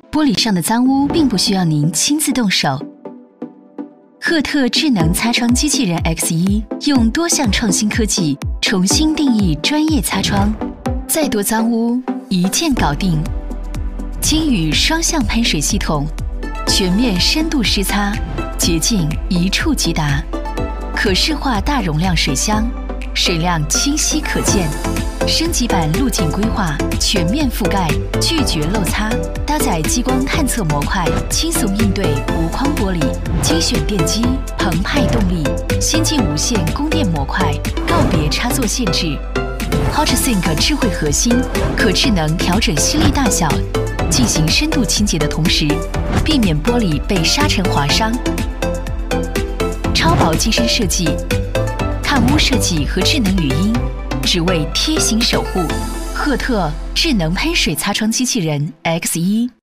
玻璃上的脏污并不需要您亲自动手。赫特智能擦窗机器人 X1 用多项创新科技重新定义专业擦窗，再多脏污一键搞定。金宇双向喷水系统，全面深度湿擦，洁净一触即达。可视化大容量水箱，水量清晰可见。升级版路径规划，全面覆盖，拒绝漏擦。搭载激光探测模块，轻松应对无框玻璃。精选电机，澎湃动力。先进无线供电模块，告别插座限制。HotSync 智慧核心，可智能调整吸力大小，进行深度清洁的同时，避免玻璃被沙尘划伤。超薄机身设计，抗污设计和智能语音，只为贴心守护。赫特智能喷水擦窗机器人 X1。